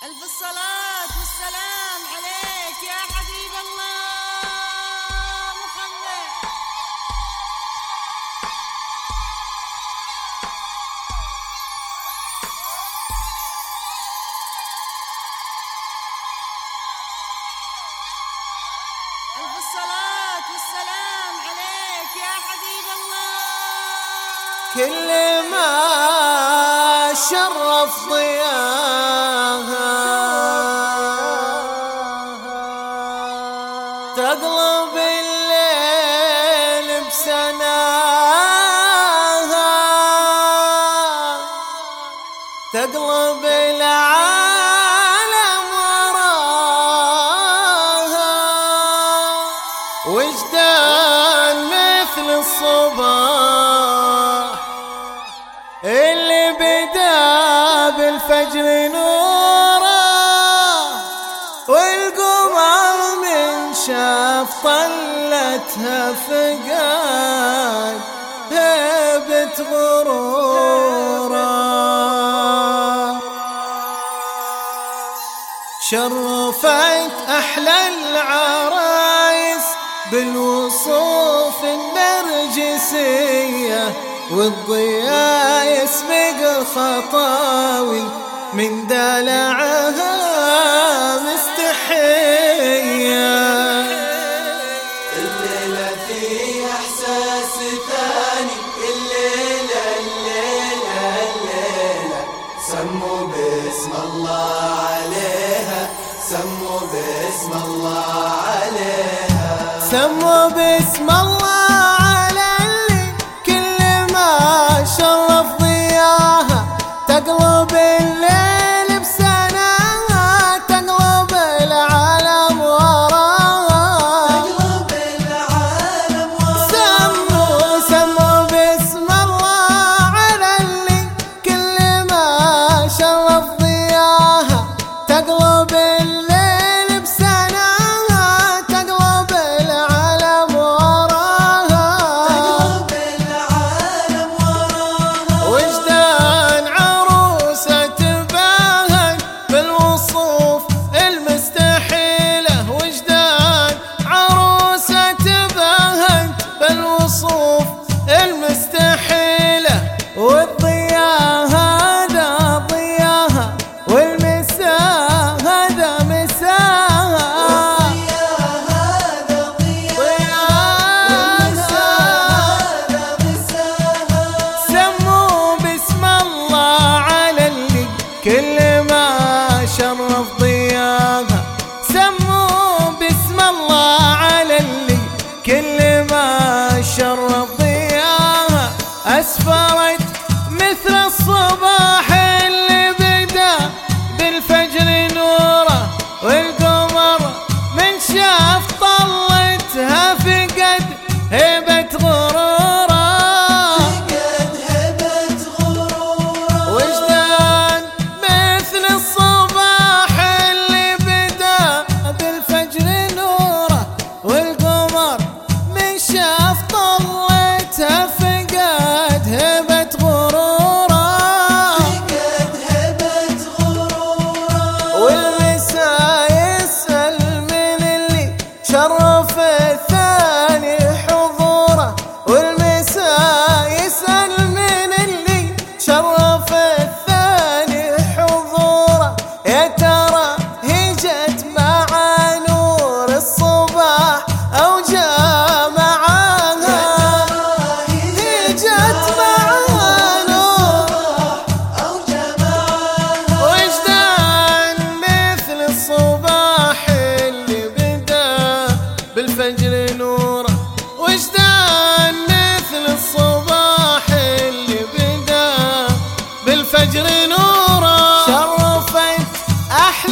ألف الصلاة والسلام عليك يا حبيب الله محمد. ألف الصلاة والسلام عليك يا حبيب الله. كل ما شرف ضياها تقلب الليل بسناها، تقلب العالم وراها، وجدان مثل الصباح اللي بدا بالفجر نوره، والقمر من شاف طلتها فقاد هيبة غروره. شرفت أحلى العرايس بالوصوف النرجسية، والضياء يسبق الخطاوي من دلعها مستحية. الليلة في إحساس ثاني، الليلة سموا باسم الله عليها، سموا باسم الله عليها، سموا باسم الله على اللي كل ما شرف ضياها تقلب الليل بسناها، تقلب العالم وراها، تقلب العالم وراها. سموا باسم الله على اللي كل ما شرف ضياها تقلب الليل بسناها، تقلب العالم وراها، تقلب العالم وراها. وجدان عروسة تباهت بالوصوف المستحيلة، وجدان عروسة تباهت بالوصوف المستحيلة، والضياء هذا ضياها، والمساء هذا مساها، ضياء هذا ضياء، هذا مساها. سموا باسم الله على اللي كل ما شرف ضياها، سموا باسم الله على اللي كل ما شرف ضياها. أسفرت مثل الصباح اللي بدا بالفجر نوره، والقمر من شاف طلتها فقد هيبة غروره، قد هبت غروره. وجدان مثل الصباح اللي بدا بالفجر نوره، والقمر من شاف طلتها فقد هيبة غروره، قد هبت غروره. والمساء يسأل من اللي شرف الثاني حضوره، والمساء يسأل من اللي شرف الثاني حضوره. يا ترى هي جت مع نور الصباح أو جاء معاها، هي جت مع نور أو جماعها. وجدان مثل الصباح اللي بدا بالفجر نوره، وجدان مثل الصباح اللي بدا بالفجر نوره. شرفت أحلى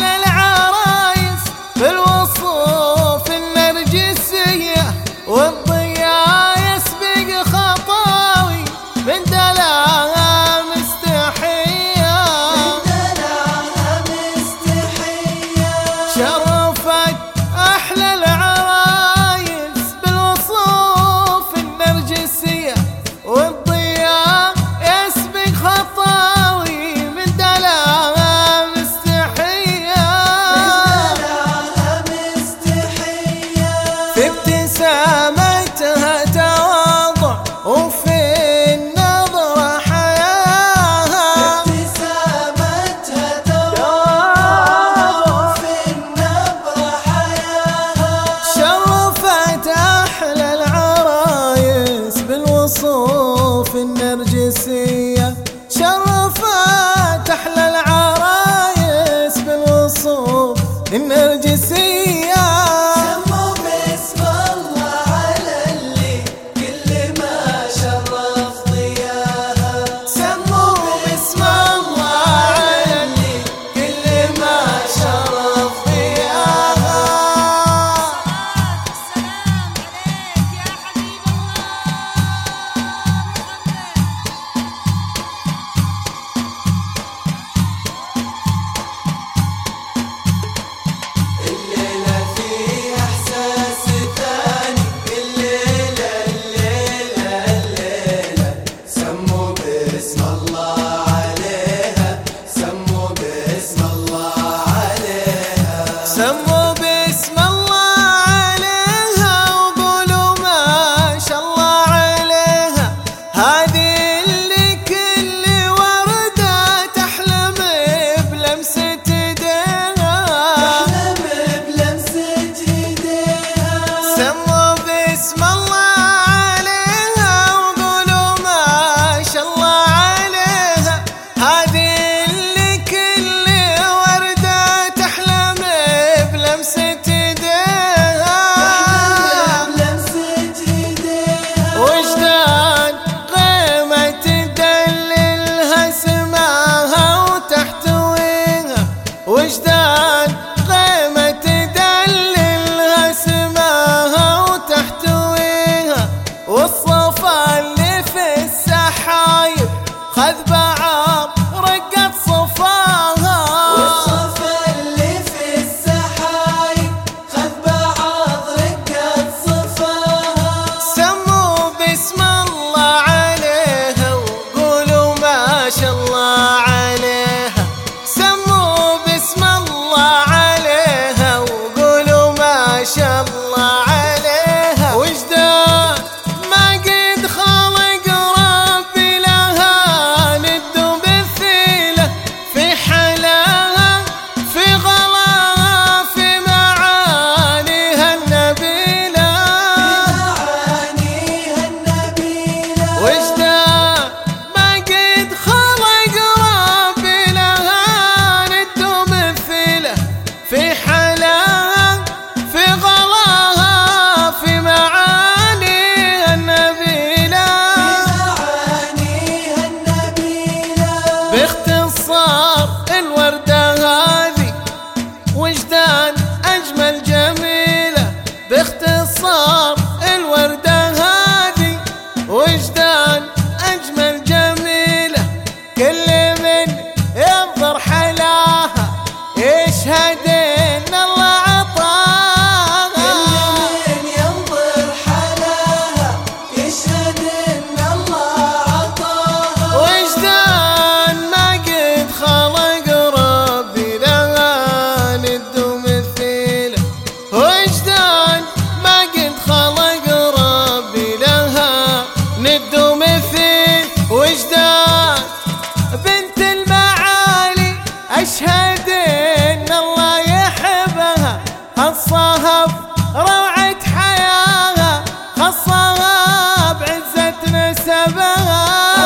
ان الله يحبها خصها بروعة حياها خصها بعزة نسبها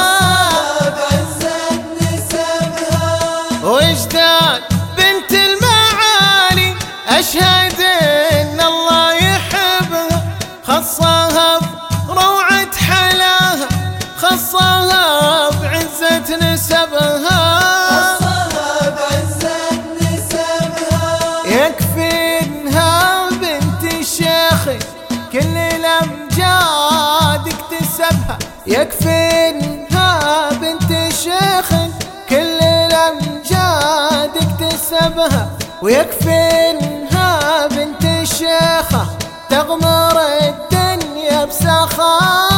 وجدان بنت المعالي أشهد ان الله يحبها خصها بروعة حلاها خصها بعزة نسبها يكفي انها بنت الشيخ كل الامجاد اكتسبها يكفي انها بنت الشيخ كل الامجاد اكتسبها ويكفي انها بنت الشيخة تغمر الدنيا بسخاء